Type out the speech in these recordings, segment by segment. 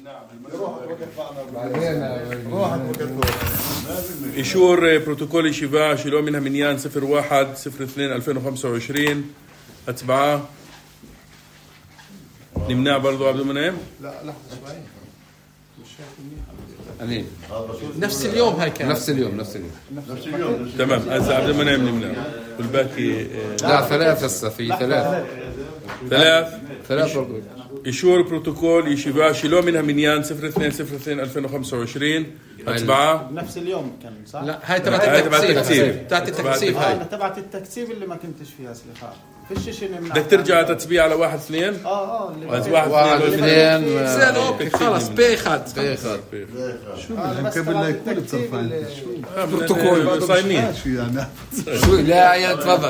إيشور بروتوكول يشيفا شيلو منها منيان 01/02/2025 أتبعه نمنع برضو عبد المنعم. لا لحظة شوي أمين. نفس اليوم هاي كان نفس اليوم تمام. أز عبد المنعم نمنع والباقي لا ثلاث هسه في ثلاث برضو. إيشور بروتوكول يشيفا شيلو منها منيان 02/02/2025 أتبعه نفس اليوم كان صح؟ لا هاي تبعت التكثيف هاي تبعت التكثيف اللي ما كنتش فيها سليخان فيش شيء نمنع. بدك ترجع تتبيع على 1-2 اللي 1-2 اوكي خلص بيخد شو قبل لا يكون بصرفان بروتوكول صايمين شو يعني شو لا يا تفضل.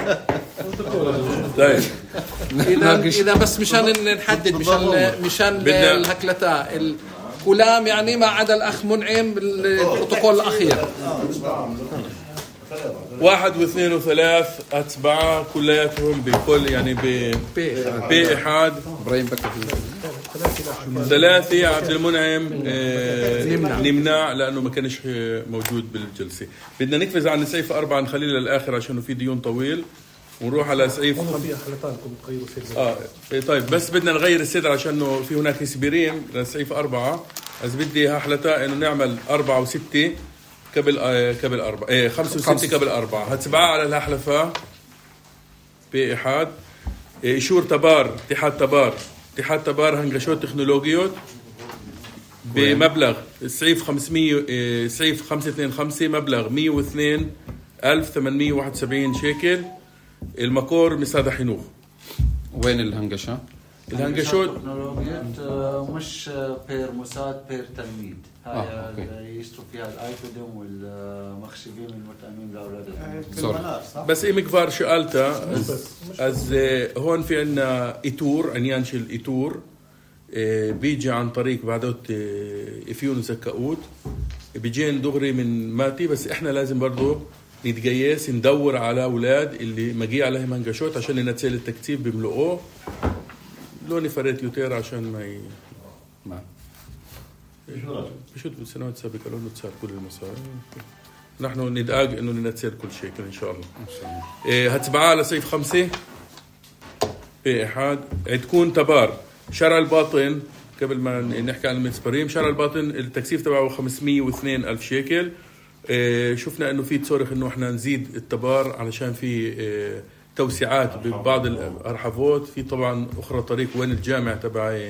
طيب اذا بس مشان نحدد مشان الهكلتا الكلام يعني ما عدا الاخ منعم بالبروتوكول الاخير 1 و2 و3 أتباع كلياتهم بكل يعني بإحاد إبراهيم بكر 3 عبد المنعم نمنع لأنه ما كانش موجود بالجلسة. بدنا نكفز عن سعيف 4 نخليه للآخر عشان في ديون طويل ونروح على سعيف طيب بس بدنا نغير السيدر عشان في هناك سبيرين لسعيف 4. بس بدي هحلتا إنه نعمل 4 و6 قبل 4 5 و6 قبل 4 هتباع على الحلفة بإحاد. إيشور تبار اتحاد تبار هنجشوت تكنولوجيوت بمبلغ سعيف 500 سعيف 525 مبلغ 102,871 شيكل. المقور مساعدة حنوخ. وين الهنجشة؟ الهنجشوت تكنولوجيات مش بير مساعد بير تلميذ. هاي يشتروا فيها الايكودوم والمخشبين المتأمين لأولاد بس مكفار شقالتا از هون في عنا إيتور عنيان شل إيتور بيجي عن طريق بعدوت إفيون زكاوت بيجين دغري من ماتي. بس إحنا لازم برضو نتجيس ندور على أولاد اللي مجيء عليهم هنجشوت عشان ننتسل التكتيب بملؤوه لوني فريت يوتير عشان ما بشوت بالسنوات السابقة لأنه تسال كل المصاري. نحن ندعاق إنه ننتسل كل شيء إن شاء الله. هتبعها على سيف 5 بإحاد تكون تبار شرع الباطن. قبل ما نحكي عن المسبريم شرع الباطن التكثيف تبعه 502,000 شيكل. شفنا إنه في تصرخ إنه إحنا نزيد التبار علشان في توسعات ببعض الأرحفوت. في طبعا أخرى طريق وين الجامع تبع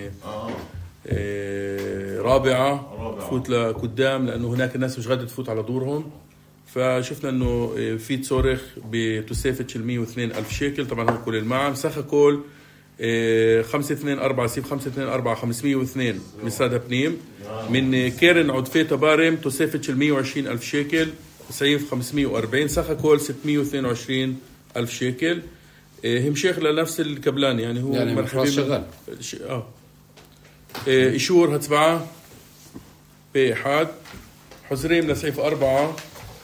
رابعة تفوت لقدام لأنه هناك الناس مش قادرة تفوت على دورهم. فشفنا إنه في تصرخ بتسافة 102,000 شيكل. طبعا هو كل المعام سخة كل 524 سيف 524 502 مسادة بنيم من كيرن عدفية تبارم تسافة 120,000 شيكل سيف 540 سخة كل 622,000 شيكل. هم شيخ لنفس الكبلان يعني هو يعني مرحبا شغال. إيشور هتبعه بإحاد حزريم لسيف 4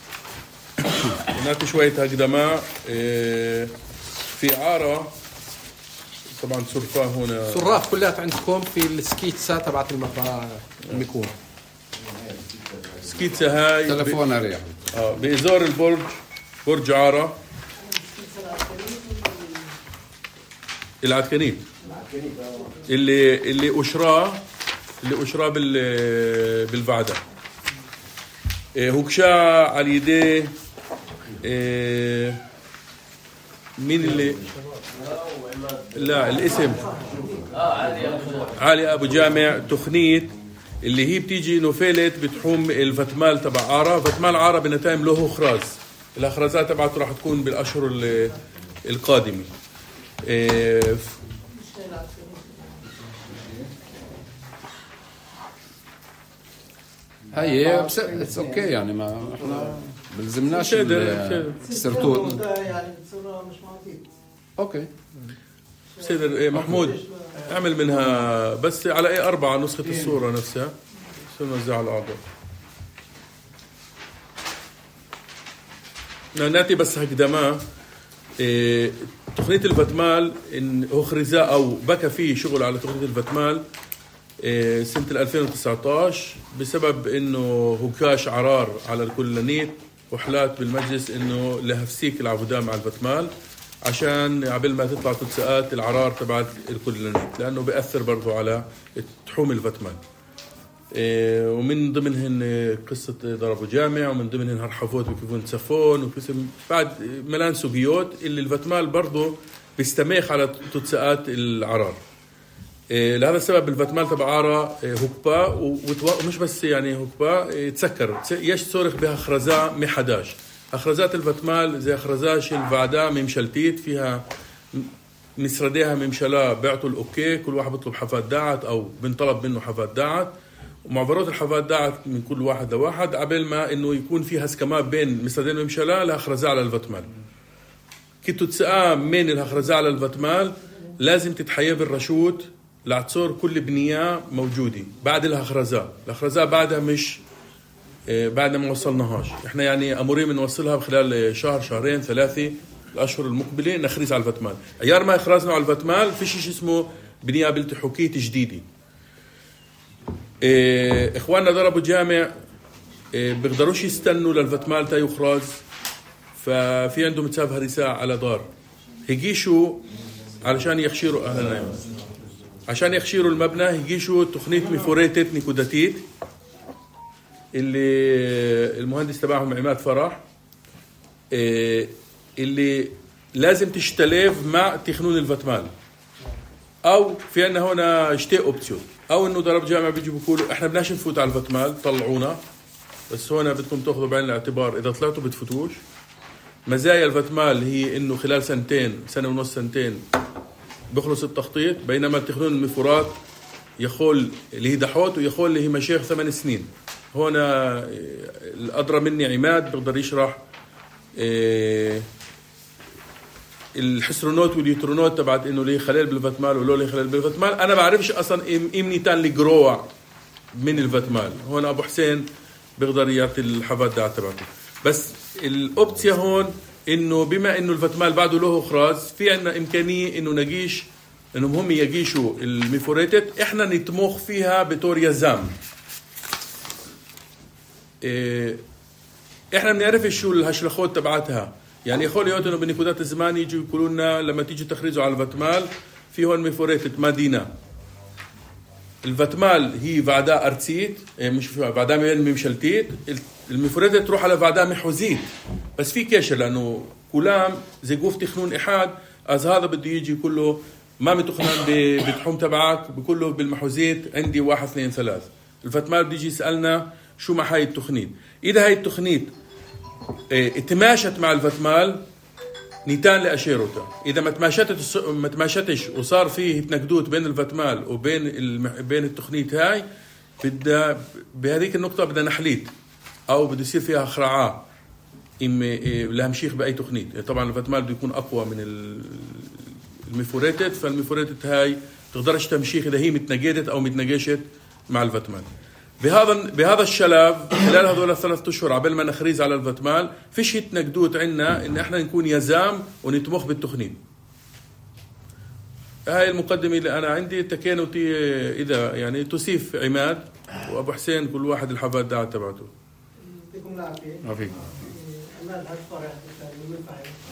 هناك شوية هقدماء في عارة. طبعا صرفة هنا صراف كلها عندكم في السكيتسا تبعت المكون سكيتسا هاي تلفون أريح بإزار البرج برج عارة العتكنيب اللي أشراه بالبعدة هوكشا على يديه مين اللي لا الاسم علي أبو جامع تخنيت اللي هي بتيجي نوفيلت بتحوم الفتمال تبع عارة. فتمال عارة بنتايم له خراز. الأخرازات تبعته راح تكون بالأشهر القادمة. هاي بس اوكي يعني ما احنا بلزمناش السرتوت يعني بتصير مش معطيك. اوكي سيدر محمود اعمل منها بس على 4 نسخة الصورة نفسها سنوزع على الأعضاء. ناتي بس هكدما تقنية الفتمال إن هو خرزاء أو بكى فيه شغل على تقنية الفتمال سنة 2019 بسبب انه هكاش عرار على الكلانيت وحلات بالمجلس انه لهفسيك العبودة مع الفتمال عشان قبل ما تطلع تنسقات العرار تبعت الكلانيت لانه بيأثر برضو على تحوم الفتمال. ومن ضمنهن قصة ضربوا جامع ومن ضمنهن هرحفوت بكيفون سفون وقسم بعد ملان سوقيوت اللي الفتمال برضو بيستميخ على تنسقات العرار. لهذا السبب الفتمال تبع عارة هكبا ومش بس يعني هكبا تسكر يش صورخ بها خرزاء محداش. أخرزات الفتمال زي أخرزاش الفعداء ممشلتيت فيها مسرديها ممشلا بعتوا الأوكي كل واحد بيطلب حفاد داعت أو بنطلب منه حفاد داعت ومعبرات الحفاد داعت من كل واحد لواحد قبل ما إنه يكون فيها سكمات بين مسردين ممشلا لأخرزاء على الفتمال. كنتوا تسقى من الأخرزاء على الفتمال لازم تتحيب الرشود لعتصور كل بنية موجودة بعد الأخرزاء. الأخرزاء بعدها مش بعد ما وصلناهاش احنا يعني امورين بنوصلها خلال شهر شهرين ثلاثه الاشهر المقبله نخرز على الفتمال. ايار ما اخرزنا على الفتمال في شيء اسمه بنيه بالتحوكيه جديده. اخواننا ضربوا جامع بيقدروش يستنوا للفتمال تا يخرز ففي عندهم تساب هرساء على دار هيجيشوا علشان يخشيروا اهلنا عشان يخشيروا المبنى هيجيشوا تقنيه ميفوريتت نيكوداتيت اللي المهندس تبعهم عماد فرح اللي لازم تشتلف مع تخنون الفتمال او في عندنا هنا اشتي اوبسيون او انه ضرب جامع بيجي بيقولوا احنا بدناش نفوت على الفتمال طلعونا بس هنا بدكم تاخذوا بعين الاعتبار اذا طلعتوا بتفوتوش. مزايا الفتمال هي انه خلال سنة ونص سنتين بيخلص التخطيط بينما تخنون المفورات يخول اللي هي دحوت ويخول اللي هي مشايخ 8 سنين. هنا الأدرى مني عماد بيقدر يشرح الحسرونوت واليوترونوت تبعت إنه ليه خلال بالفتمال ولو ليه خلال بالفتمال. أنا بعرفش أصلا إمني تان لجروع من الفتمال. هنا أبو حسين بيقدر يعطي الحفاد ده تبعته. بس الأوبتيا هون إنه بما إنه الفتمال بعده له إخراج في عنا إمكانية إنه نجيش إنهم هم يجيشوا الميفوريتت إحنا نتمخ فيها بطور يزام. احنا بنعرف شو الهشلخوت تبعتها يعني يقول يوتنو بنكودات الزمان يجوا يقولوا لنا لما تيجي تخريزوا على الفتمال في هون ميفوريتت مدينه. الفتمال هي فعداء ارتسيت مش فعداء ممشلتيت الميفوريتت تروح على فعداء محوزيت بس في كشر لانه كلام زي قوف تخنون احاد از هذا بده يجي كله ما متخنان بتحوم تبعك بكله بالمحوزيت عندي 1 2 3. الفتمال بده يجي يسالنا شو مع هاي التخنيت. إذا هاي التخنيت اتماشت مع الفتمال نيتان لأشيروتا. إذا ما تماشتش وصار فيه تنقدوت بين الفتمال وبين بين التخنيت هاي بدها بهذيك النقطة بدها نحليت أو بده يصير فيها خرعاء لها مشيخ بأي تخنيت. طبعا الفتمال بده يكون أقوى من الميفوريتت فالميفوريتت هاي تقدرش تمشيخ إذا هي متنقدت أو متنقشت مع الفتمال. بهذا الشلاب خلال هذول 3 أشهر قبل ما نخريز على الفتمال فيش يتنقدوت عنا إن إحنا نكون يزام ونتمخ بالتخنين. هاي المقدمة اللي أنا عندي تكينوتي إذا يعني تسيف عماد وأبو حسين كل واحد الحفاد داعة تبعته. يعطيكم العافية. عافيك. عماد هالفرح من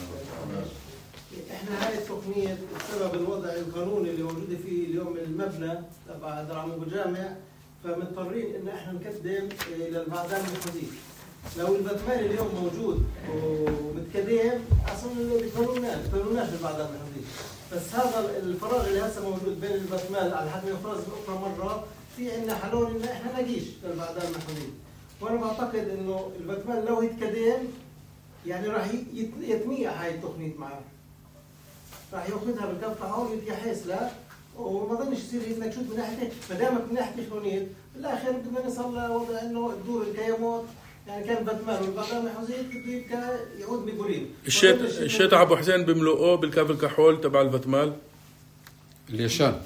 احنا هاي التقنية بسبب الوضع القانوني اللي موجود فيه اليوم المبنى تبع درعم ابو جامع فمضطرين ان احنا نقدم للبعدان المحدود. لو الفتمال اليوم موجود ومتقدم اصلا ما بيقبلوناش البعدان المحدود. بس هذا الفراغ اللي هسه موجود بين الفتمال على حد ما يفرز اخرى مره في عندنا حلول ان احنا نجيش للبعدان المحدود. وانا بعتقد انه الفتمال لو يتقدم يعني راح يتميع هاي التقنية معه. راح ياخذها بالكف تاعه ويتجهز له وما ظنش يصير يتنكشوت من ناحيته ما دامك من ناحيه التقنيه بالاخر بدنا نصل لوضع انه تدور الكيامات يعني كان بتمر والبعضهم حزين بده يعود بقريب. الشيء ابو حسين بملؤه بالكاف الكحول تبع الفتمال اليشان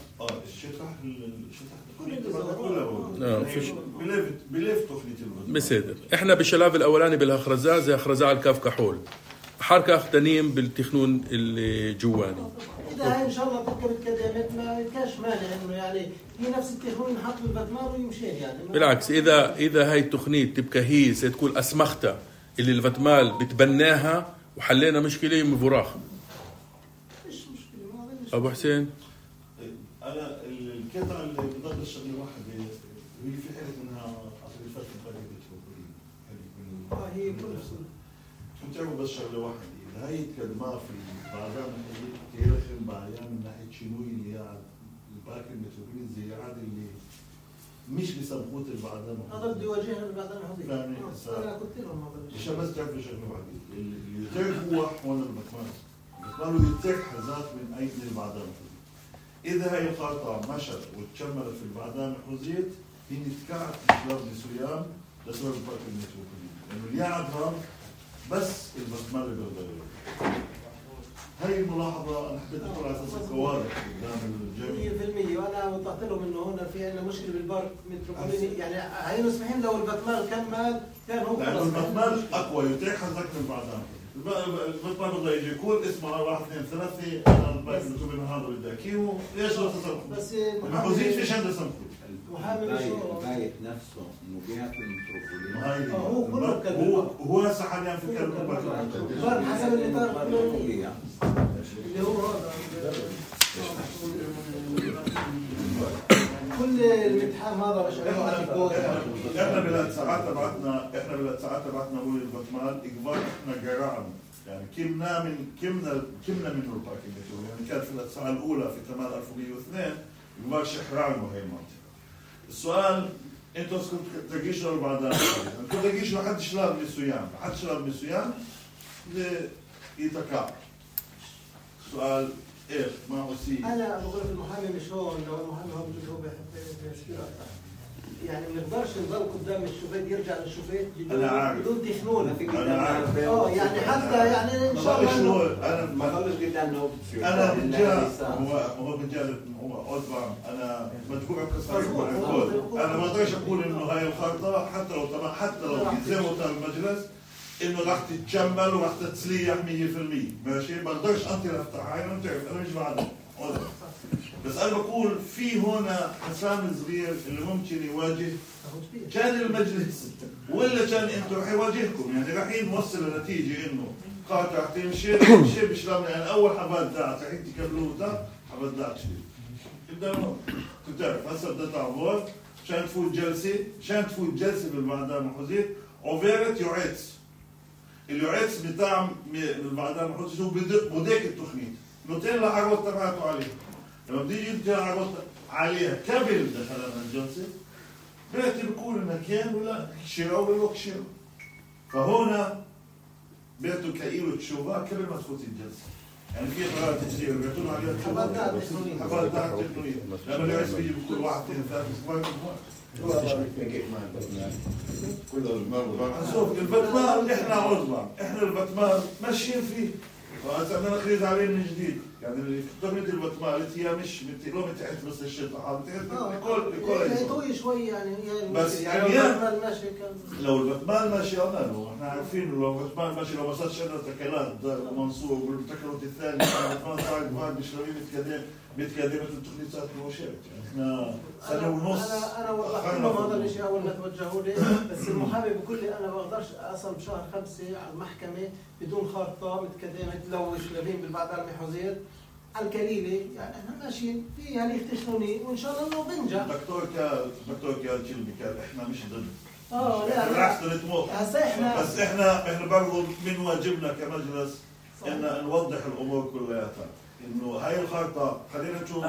بسيدر. احنا بالشلاف الاولاني بالهخرزاء زي هخرزاء الكاف كحول حركة أختنيم بالتخنون الجواني. إذا هاي إن شاء الله تتكلمت ما كاش مانع إنه يعني هي نفس التخنون نحط بالبتمار ويمشي يعني. بالعكس إذا هاي التخنيت تبقى هي ستكون أسمختها اللي الفتمال بتبناها وحلينا مشكلة مفراخ. مش مشكلة. أبو حسين. أنا القطعة اللي بضل الشغلة واحدة هي في حالة إنها أصل الفترة الباقية هي كل كنت أعمل بس شغلة واحدة إذا هي تكلمها في بعدها من تيرخم بعيان من ناحية شنو اللي هي الباقي المتروبولين زي عاد اللي مش بسمحوت البعدها هذا بدي يواجهها البعدها محظوظ. فاهمني؟ أنا قلت لهم هذا. مش بس تعرف شغلة واحدة اللي يترك هو هون البطمان البطمان يترك حزات من أي من البعدها محظوظ. إذا هي القاطعة مشت وتشملت في البعدها محظوظ هي نتكعت بشلاب نسويان لسبب الباقي المتروبولين لأنه اللي يعدها بس البطمان اللي بيقدر. هاي الملاحظة أنا حبيت أقول على أساس الكوارث قدام الجميع. 100% وأنا وضحت لهم إنه هنا في عندنا مشكلة بالبارك متروبوليني يعني هاي مسمحين لو البتمال كمل كان هو لأنه البتمال أقوى يتيح حزك من بعدها. البتمال بده يجي يقول اسمه 1 2 3 أنا الباقي المتروبولين هذا بدي أكيمه ليش لا تصرفه؟ بس محوزين في شند سمكه. البايت نفسه إنه بيعطي المتروبولين. هو هسه حاليا في كلب البارك حسب اللي طار اللي هو هذا كل المتحام هذا احنا بلاد ساعات بعتنا نقول البتمال اجبار احنا جرعنا يعني كمنا منه الباكينج يعني كان في الساعه الاولى في 8102 اجبار شحرانه هي المنطقه. السؤال انتوا كنتوا تجيشوا بعدها انتوا تجيشوا لحد شلال من السيام يتكعب. سؤال ايش ما أسيء انا بقول لك المحامي مش هون لو المحامي هو بيجي هو بيحب يسكر يعني ما نقدرش نضل قدام الشوفيت يرجع للشوفيت بدون تخنون يعني حتى يعني ان شاء الله انا ما خلص قدامنا انا رجال هو رجال هو اطبع انا مدفوع بقصه انا ما اقدرش اقول انه هاي الخرطه حتى لو يلزموا المجلس انه راح تتجمل وراح تتسليح 100% ماشي ما اقدرش انطي افتح عينه بتعرف انا مش بعد بس انا بقول في هنا حسام صغير اللي ممكن يواجه كان المجلس ولا كان انتم رح يواجهكم يعني راح نوصل لنتيجه انه قاطع تمشي بشلام يعني اول حبات داعت رح تكملوها حبات داعت قدامه تعرف هسه بدها تعبر عشان تفوت جلسه بالبعدها محوزيت اوفيرت يعيتس اليعيتس بتاع البعدها محوزيت هو بديك التخنيت نوتين لعروض تبعته عليه لما بدي يجي عروض عليها قبل دخلنا الجلسه بيعتبر بيقول انها كان ولا شراء ولا شراء فهنا بيعتبر كايله تشوفها قبل ما تفوت الجلسه يعني في قرارات تجريبيه بيعتبروا عليها حبات داعت تقنيه لما اليعيتس بيجي بيقول 1 2 3 اسبوع شوف البتمال احنا عضبا احنا البتمال ماشيين فيه وهسه بدنا نخرج عليه من جديد يعني تقنيه البتمال هي مش لو بتحت بس الشتاء بتحت لكل شوي يعني بس يعني ماشي لو البتمال ماشي امانه احنا عارفين لو البتمال ماشي لو ما صارش عندنا تكلات منصور والتكلات الثاني البتمال صار بعد بشلوين متقدمه التقنيه صارت مباشره احنا سنه ونص انا وضحت لهم هذا الشيء اول ما توجهوا لي بس المحامي بيقول لي انا ما بقدرش اصل بشهر 5 على المحكمه بدون خارطه متقدمه تلوش لبين بالبعدها المحوزير على الكليله يعني احنا ماشيين في هاليخ تشنوني وان شاء الله انه بنجح. دكتور كال كلمه كان احنا مش ضد لا بالعكس نتموت بس احنا برضه من واجبنا كمجلس ان نوضح الامور كلياتها انه هاي الخارطه خلينا نشوف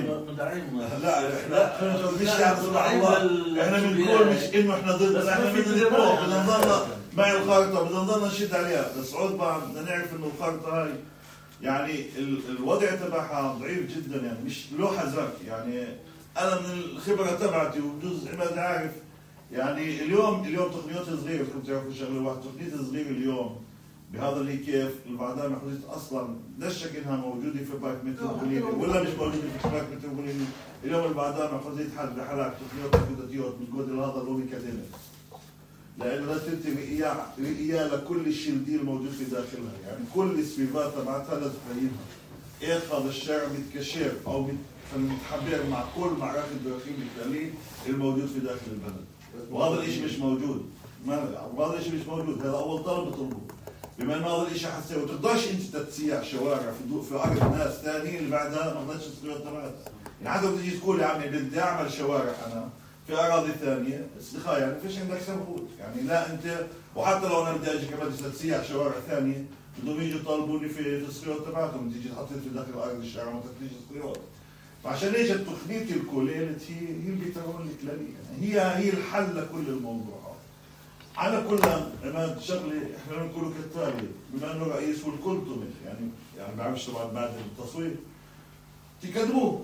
لا احنا مش احنا بنقول مش انه احنا ضد بس احنا بدنا نضل مع الخارطه بدنا نضل نشد عليها بس عود بعد بدنا نعرف انه الخارطه هاي يعني الوضع تبعها ضعيف جدا يعني مش له حذاك يعني انا من الخبره تبعتي وبجوز عماد عارف يعني اليوم تقنيات صغيره كنت تعرفوا شغله واحده تقنيه صغيره اليوم بهذا اللي كيف البعدها محوزيت اصلا لا شك انها موجوده في باك متروبوليني ولا مش موجوده في باك متروبوليني اليوم البعدها محوزيت حد بحلق تقنيات حدوديات من قبل هذا اللي كدنه لأنه لازم تنتج رئية لكل الشيء الموجود في داخلها، يعني كل السبيبات تبعتها لازم تحيينها. إيه هذا الشارع متكشف أو متحبر مع كل معركة الدراخيم التالية الموجود في داخل البلد، وهذا الإشي مش موجود. وهذا الإشي مش موجود، هذا أول طلب بطلبه. بما إنه هذا الإشي حتى وتقدرش أنت تسيع شوارع في عقد ناس ثانيين اللي بعدها ما قدرتش تسوي الطلبات. يعني حتى بتجي تقول يا عمي بدي أعمل شوارع أنا في أراضي ثانية، استخاء يعني فيش عندك سمحوت، يعني لا أنت، وحتى لو أنا بدي أجي كمان تسيع شوارع ثانية بدهم يجوا يطالبوني في السيارات تبعتهم، تيجي تحطيت في داخل أرض الشارع ما تحطيش السيارات. فعشان ليش التخنيط الكولينت هي البيترول الكلالية، يعني هي الحل لكل الموضوع. على كل عماد شغله احنا بنقوله كالتالي، بما انه رئيس والكل يعني بعرفش طبعا بعد التصوير تكتبوه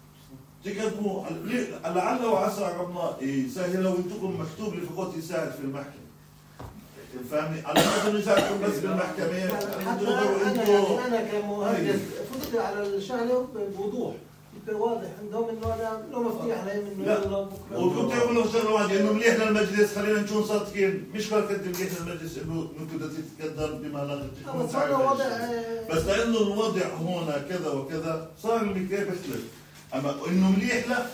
لعل وعسى ربنا يسهل لو انتم مكتوب لفقط يساعد في المحكمة. فاهمني؟ على ما يساعدكم بس بالمحكمة انا كمهندس فضلت على الشغله بوضوح واضح عندهم انه انا لو مفتوح عليهم انه يلا بكره. وكنت اقول له شغله واحده انه مليح للمجلس، خلينا نكون صادقين، مش فكره مليح للمجلس انه بدك تتقدم بما لا بس لانه الوضع هون كذا وكذا صار المكتاب يختلف. اما انه مليح لا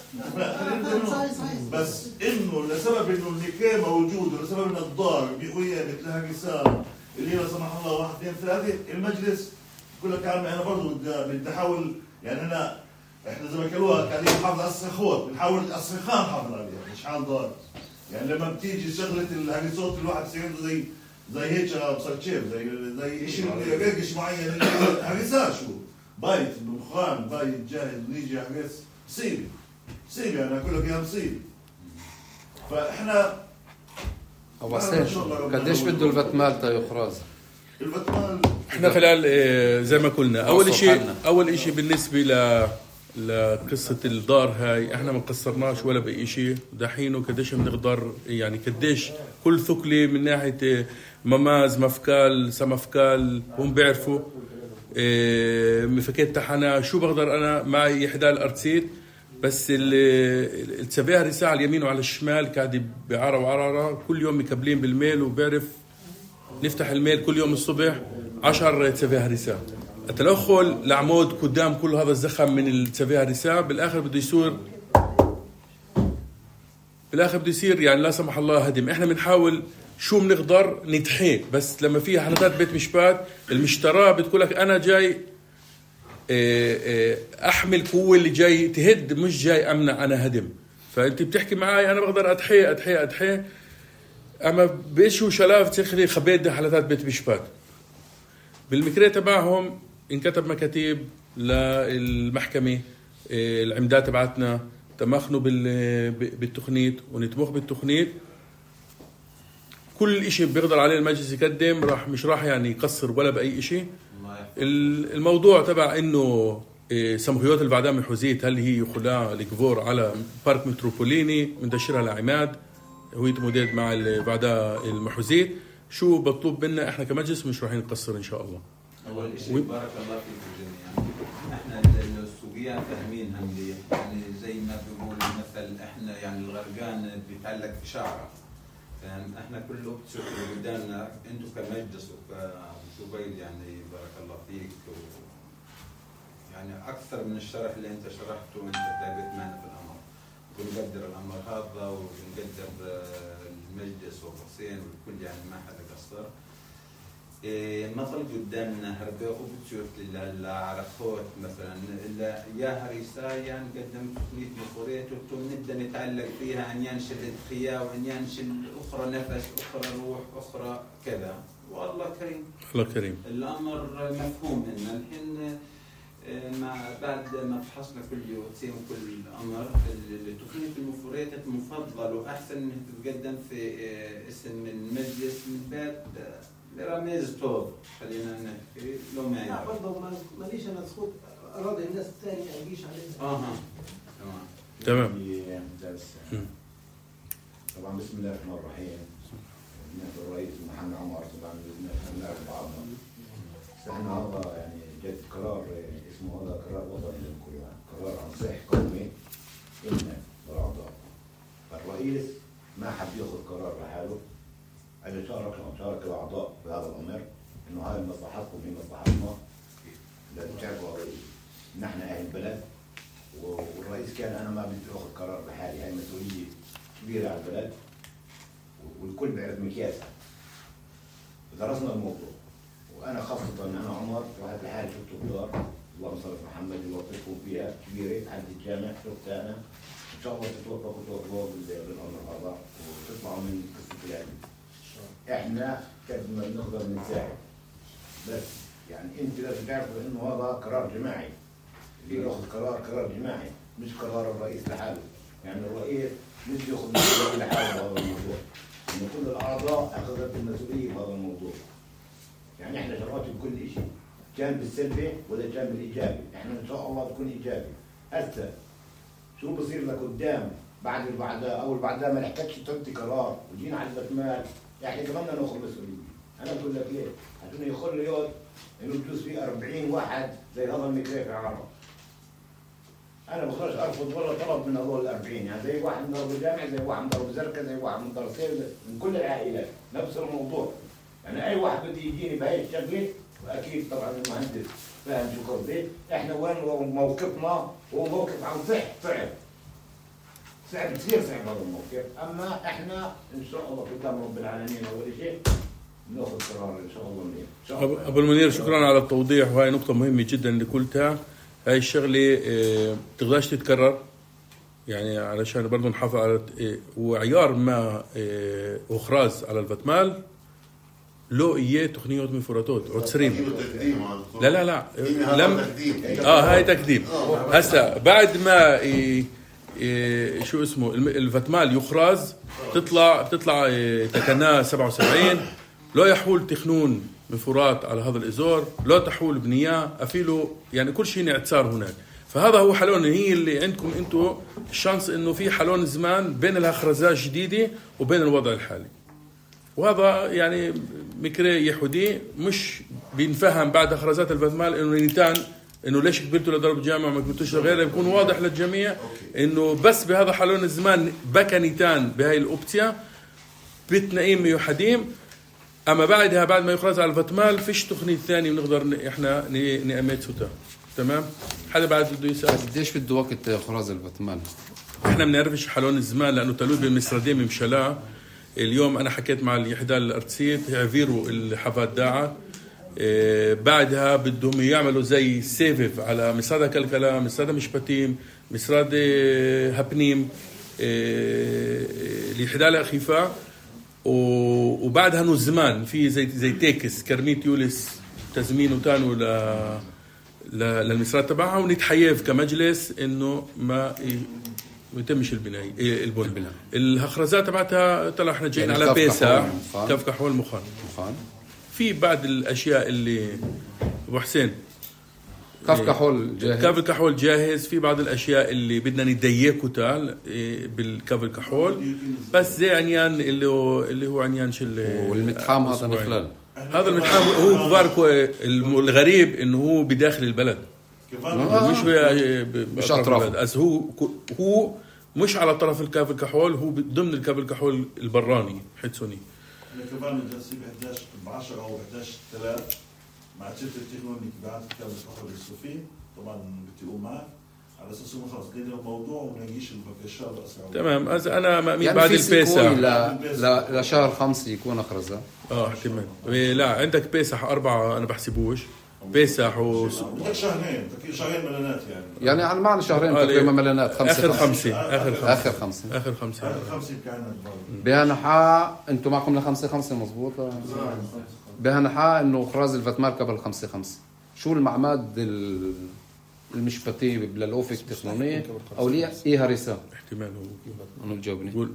بس انه لسبب انه المكتاب موجود ولسبب انه الضار بقويه مثل هالرساله اللي لا سمح الله 1 2 3 المجلس بقول لك عمي انا برضه بدي احاول، يعني احنا زي ما قالوها كان نحافظ على الصخور، بنحاول الصخام نحافظ عليها مش حال ضار. يعني لما بتيجي شغله الهريسات الواحد بصير عنده زي هيك بصير زي شيء رقش معين هريسات شو بايت دخان بايت جاهز ونيجي هريس مصيبه يعني اقول لك يا مصيبه. فاحنا قديش بده الفتمال تا يخرز؟ الفتمال احنا خلال زي ما قلنا اول شيء بالنسبه لقصة الدار هاي احنا ما قصرناش ولا بأي شيء. دحين وقديش بنقدر يعني قديش كل ثقلة من ناحية مماز مفكال سمفكال هم بيعرفوا مفكات تحنا شو بقدر انا معي إحدى الأرتسيت بس التباهر رساعة على اليمين وعلى الشمال قاعد بعرة وعرارة كل يوم مكبلين بالميل وبعرف نفتح الميل كل يوم الصبح 10 تباهر رساعة. التدخل لعمود قدام كل هذا الزخم من التباهر رساعة بالآخر بده يصير يعني لا سمح الله هدم. احنا بنحاول شو بنقدر نتحيه، بس لما فيها حالات بيت مشبات المشتراه بتقول لك انا جاي احمل قوه اللي جاي تهد مش جاي امنع انا هدم. فانت بتحكي معي انا بقدر اتحيه اما بيشو شلاف تخلي خبيت حالات بيت مشبات بالمكريه تبعهم انكتب مكاتيب للمحكمه العمدات تبعتنا تمخنوا بالتخنيت ونتمخ بالتخنيت. كل إشي بيقدر عليه المجلس يقدم مش راح يعني يقصر ولا بأي إشي. الموضوع تبع إنه سمحيات البعدام الحوزيت هل هي خلاء الكفور على بارك متروبوليني مندشرها لعماد هو مدير مع البعداء المحوزيت. شو بطلب منا إحنا كمجلس مش راح نقصر إن شاء الله. أول شيء بارك الله فيكم جميعا. إحنا السوقيان فاهمينها مليح، يعني زي ما بيقول المثل إحنا يعني الغرقان بيتعلق في شعره. احنا كل اوبشن اللي قدامنا انتم كمجلس وكشبيل يعني بارك الله فيك يعني اكثر من الشرح اللي انت شرحته وانت تعبت معنا في الامر. بنقدر الامر هذا وبنقدر المجلس وحسين والكل يعني ما حدا قصر. مثل قدامنا هربا اوبشن للعرفات مثلا يا هريساي يعني قدمت تقنيه مفوريت ونبدا نتعلق فيها ان ينشل الخيا وان ينشل اخرى نفس اخرى روح اخرى كذا. والله كريم الله كريم الامر مفهوم ان الحين مع بعد ما فحصنا كل يوم كل امر تقنيه المفوريت مفضل واحسن انها تتقدم في اسم المجلس من باب رميز طوب خلينا نحكي لو ما يعرف برضه ماليش انا صوت اراضي الناس الثانيه اجيش عليها. تمام. طبعا بسم الله الرحمن الرحيم. نائب الرئيس محمد عمر طبعا نعرف بعضنا. احنا هذا يعني جت قرار اسمه هذا قرار وطني للكل، قرار عن صح قومي إن بالأعضاء. فالرئيس ما حب ياخذ قرار لحاله أجل شارك الأعضاء بهذا الأمر إنه هاي مصلحتكم هي مصلحتنا. لازم تعرفوا نحن أهل البلد، والرئيس كان أنا ما بدي أخذ قرار بحالي، هاي مسؤولية كبيرة على البلد والكل بيعرف مكياسها. درسنا الموضوع، وأنا خاصة أنا عمر واحد لحالي شفته بدار اللهم صل على محمد اللي وظفكم فيها كبيرة عند الجامع، شفتها أنا. إن شاء الله تتوفقوا بالأمر هذا وتطلعوا من قصة العلم. إحنا قد ما بنقدر نساعد، بس يعني أنت لازم تعرفوا إنه هذا قرار جماعي. اللي ياخذ قرار جماعي، مش قرار الرئيس لحاله. يعني الرئيس مش ياخذ مسؤولية لحاله بهذا الموضوع. إن كل الأعضاء أخذت المسؤولية بهذا الموضوع. يعني إحنا شرعات بكل شيء، كان بالسلبي ولا كان بالإيجابي. إحنا إن شاء الله بكون إيجابي. هسه شو بصير لك قدام بعد أول بعدها ما نحتاجش تنتي قرار وجينا على البتمال، يعني كمان ناخذ مسؤولية. أنا بقول لك ليه؟ عشان يخل اليوم إنه بجوز فيه 40 واحد زي هذا المكريك العرب. أنا بخرج أرفض ولا طلب من هذول 40، يعني زي واحد من ضرب الجامع، زي واحد من ضرب زركة، زي واحد من ضرب سير، من كل العائلات نفس الموضوع. يعني أي واحد بده يجيني بهاي الشغلة، وأكيد طبعا المهندس فاهم شو قصدي. إحنا وين موقفنا؟ هو موقف عن صعب كثير صعب هذا الموقف، أما إحنا إن شاء الله قدام رب العالمين أول شيء ناخذ قرار إن شاء الله منيح. إن شاء الله. أبو المنير شكرا على التوضيح، وهي نقطة مهمة جدا اللي قلتها. هاي الشغلة تقدرش تتكرر، يعني علشان برضو نحافظ على وعيار ما أخراز على الفتمال لو إيه تقنيات مفوراتات عدسرين. لا لم هاي تقديم. هسا بعد ما شو اسمه الفتمال يخرز تطلع تكنا 77 لا يحول تخنون مفورات على هذا الإزور، لا تحول بنية أفيلو، يعني كل شيء اعتسار هناك. فهذا هو حلون، هي اللي عندكم انتو الشانس انه في حلون زمان بين الهخرزات الجديدة وبين الوضع الحالي. وهذا يعني مكري يهودي مش بينفهم بعد هخرزات الفتمال انه نيتان انه ليش قبلتوا لضرب الجامعة ما قبلتوش لغيره، يكون واضح للجميع انه بس بهذا حلون الزمان بكى نيتان بهاي الأوبتيا بتنقيم يحديم. أما بعدها بعد ما يخرج على الفتمال فيش تقنية ثانية بنقدر إحنا نأمت سوتا. تمام. حدا بعد بده يسأل قديش بده وقت إخراج الفتمال؟ إحنا بنعرفش حلون الزمان لأنه تلوي بالمسردين ممشلا. اليوم أنا حكيت مع اليحدى الأرتسيت يعفيروا الحفاد داعة. بعدها بدهم يعملوا زي سيفف على مسرادة كالكلا، مسرادة مشبتيم، مسرادة هبنيم، اليحدى الأخيفة. وبعدها انه الزمان في زي تيكس كرميت يولس تزمين وتانو للمسرات تبعها، ونتحيف كمجلس انه ما يتمش البناء الهخرزات تبعتها. طلع احنا جايين على بيسا كف كحول مخان في بعض الاشياء اللي ابو حسين كف كحول جاهز، كف الكحول جاهز. في بعض الاشياء اللي بدنا نديكوا تال بالكف الكحول، بس زي عنيان اللي هو عنيان والمتحام هذا نخلال. هذا المتحام هو كباركو. الغريب انه هو بداخل البلد مش اطراف، هو مش على طرف الكاف الكحول، هو ضمن الكاف الكحول البراني حيثوني. احنا كمان جالسين ب 11 ب 10 او 11 3 مع شركة التكنولوجيا بعد الكاف الكحول السوفي، طبعا بتقوا معه على اساس انه خلاص قلنا الموضوع وما نجيش الشهر اسرع. تمام. انا مأمين يعني بعد البيسح لشهر 5 يكون اخرزها. احتمال. لا عندك بيسح 4 انا بحسبوش بيسح بدك شهرين ملانات يعني على معنى شهرين تقريبا ملانات. اخر خمسة كانت بهنحاء انتم معكم ل 5 مظبوطه. بهنحاء انه اخراج الفتمال قبل 5 شو المعماد المشبتي للأوفك التقنية او ليه ايه هرسة احتمال هو انا بجاوبني قول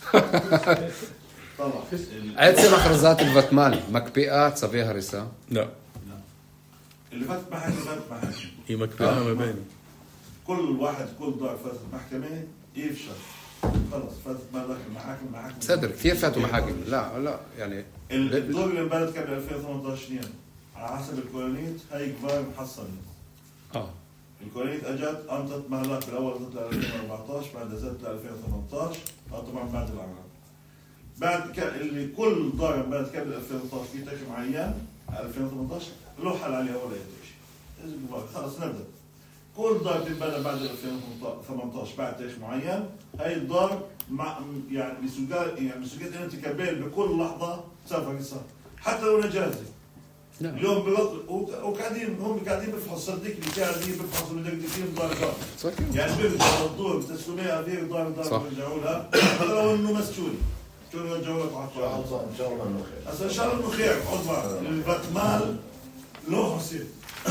طبعا عدسة مخرزات الفتمال مكبئة تسويها هرسة؟ لا اللي فات محكمة هي مكبئة ما بين كل ضعف فاتت محكمة يفشل خلص. فاتت محاكم صدر كثير فاتوا محاكم. لا يعني الدور اللي البلد كان ب 2018 على حسب الكولونيت هاي كبار محصنة. الكولونيت اجت انطت مهلات بالاول ل 2014 بعد زادت ل 2018 طبعا بعد العمل اللي كل دار بعد كامل 2013 في تاريخ معين 2018 له حل عليها ولا شيء. خلاص نبدا. كل دار تنبنى بعد 2018 بعد تاريخ معين، هاي الدار مع يعني مسؤوليات انت كبير بكل لحظه تسافر قصه حتى لو نجازي. اليوم وقاعدين هم قاعدين بيفحصوا صديق اللي قاعدين بيفحصوا مدقدقين دار يعني بيرجعوا الدور تسلميها في دار بيرجعوا لها حتى لو انه مسجون شو يرجعوا لك على ان شاء الله انه خير. ان شاء الله انه خير. عضو البتمال له حسين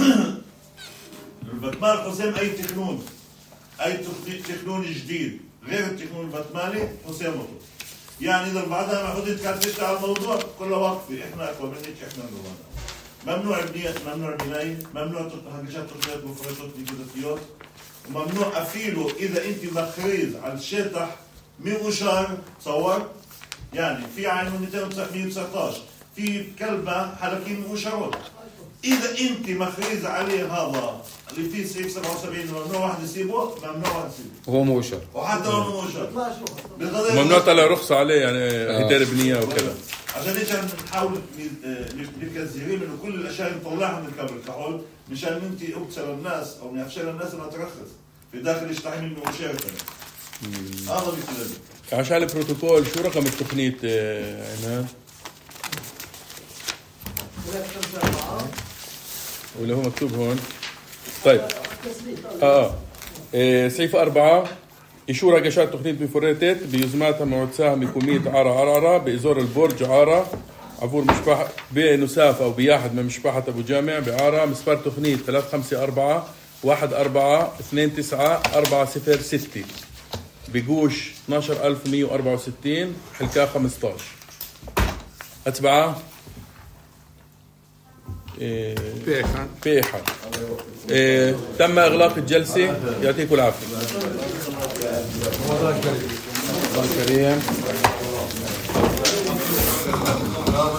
البتمال حسين اي تكنون تكنون جديد غير التكنون البتمالي حسين مطلوب. يعني اذا بعدها ما حدد كاتبت على الموضوع كلها واقفه احنا اقوى منك احنا نضمنها. ممنوع بنايه، ممنوع هندسات تقنيات مفردات نيكوتيات، وممنوع افيله اذا انت مخريز على الشتح من اشار تصور. يعني في عين 219 في كلبه حلقين من اشارات، اذا انت مخريز عليه هذا اللي فيه سيف 77 ممنوع واحد يسيبه، ممنوع واحد يسيبه وهو مؤشر وحتى لو مؤشر ممنوع طلع رخصه عليه يعني هدار بنيه وكذا. عشان هيك نحاول نكذبين انه كل الاشياء اللي نطلعها من الكابل الكحول مشان انت اكثر الناس او نفشل الناس انها ترخص في داخل يشتحي منه مشاركه. هذا مثل عشان البروتوكول شو رقم التقنيه عماد؟ ولا هو مكتوب هون؟ طيب سعيف 4 إشورة قشات تقنية بفوريتت بيزماتها موعد ساهم يكومية عرعرة بإزور البرج عارة عبور مشبحة بنسافة أو بياحد من مشبحة أبو جامع بعارة مسبار تقنية 354 1429 406 بقوش 12164 حلكاه 15 أتبعه بيحة تم إغلاق الجلسة. يعطيكم العافية. الله كريم.